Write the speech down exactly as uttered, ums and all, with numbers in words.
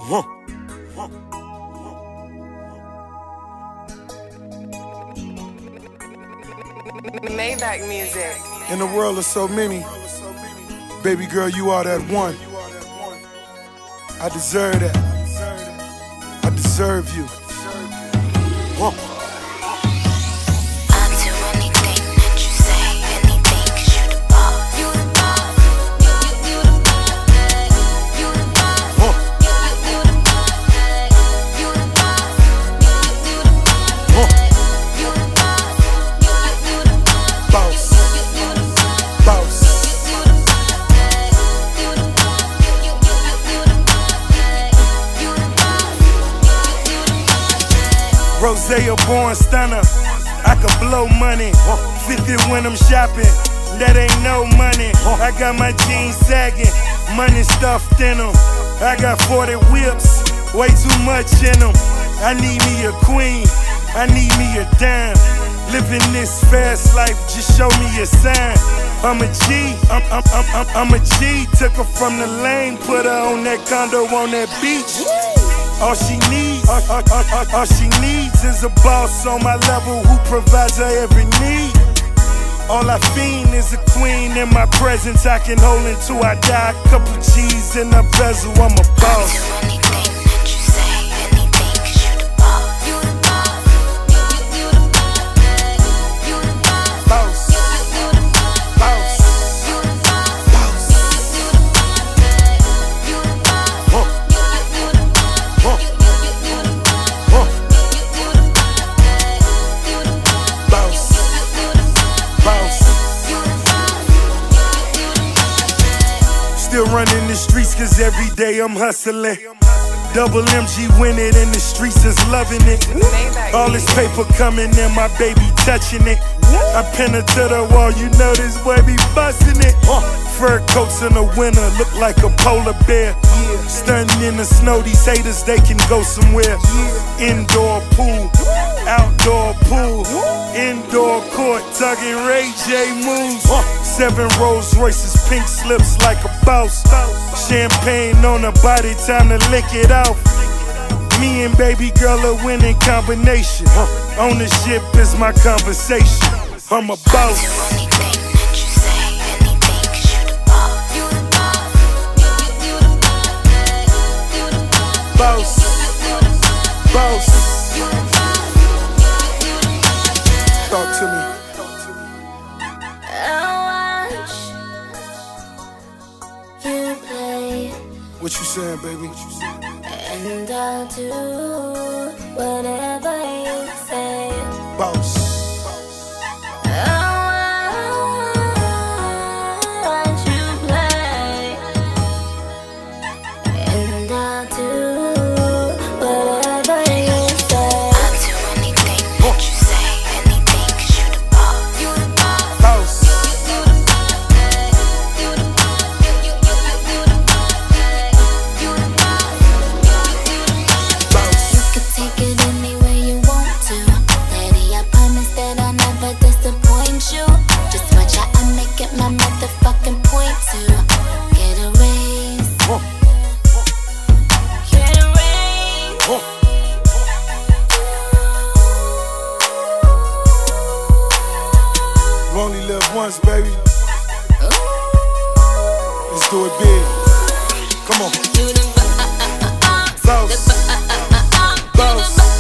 Huh. Huh. Maybach music. In a world of so many, baby girl, you are that one. I deserve that. I deserve you. Huh. I'll do anything that you say, anything 'cause you the boss. You the boss. You, you, you the boss. You the boss. Huh. You, you, you the boss. You the boss. You, you, you the boss. Huh. You the boss. You, you, you the boss. Boss. You, you, you the boss. Boss. You the boss. You the boss. You, you, you, you the boss. You the boss. You, you, you the boss. Rose, a born stunner. I could blow money. fifty when I'm shopping. That ain't no money. I got my jeans sagging. Money stuffed in them. I got forty whips. Way too much in them. I need me a queen. I need me a dime. Living this fast life, just show me a sign. I'm a G, I'm, I'm, I'm, I'm, I'm a G. Took her from the lane, put her on that condo on that beach. All she needs, all, all, all, all, all she needs is a boss on my level who provides her every need. All I fiend is a queen in my presence I can hold until I die. Couple G's in the bezel, I'm a I'll boss. do anything that you say, anything 'cause you the boss. You the boss. You, you, you the boss. You the boss. Boss. You, you, you the boss. Boss. You the boss. Boss. You, you the boss. You the boss. Huh. You, you, you the boss. Huh. You, you, you, you the boss. Huh. You, you, you the boss. You the boss. Boss. You, you, you the boss. Boss. You the boss. You the boss. Still running the streets cause every day I'm hustling. Double M G win it in the streets is loving it. Maybach All this music. paper coming in, my baby touching it. I pin her to the wall, you know this boy be busting it. Fur coats in the winter, look like a polar bear. Stunting in the snow, these haters, they can go somewhere. Indoor pool, outdoor pool, indoor court, tugging Ray J moves. Seven Rolls Royces, pink slips like a boss. Champagne on her body, time to lick it off. Me and baby girl a winning combination. Ownership is my conversation. I'm a I'll boss. do anything that you say, anything 'cause you the boss. You the boss. You, you, you the boss. You the boss. Boss. You the boss. Boss. You the boss. You the boss. Talk to me. I'll watch you play, What you saying, baby? and I'll do whatever you say. Boss. I'll watch you play, and I'll do whatever you say. I'll do anything that you say, anything 'cause you the boss. You the boss. Boss. You the boss. You the boss. You, you, you, you, you the boss. You the boss. You, you, you the boss. Boss. You can take it any way you want to. Daddy, I promise that I'll never disappoint you. Just watch how I make it my motherfucking point to get a raise. Huh. Get a raise. Huh. You only live once, baby. Let's do it big. Come on. You the boss. Boss. The boss. Boss.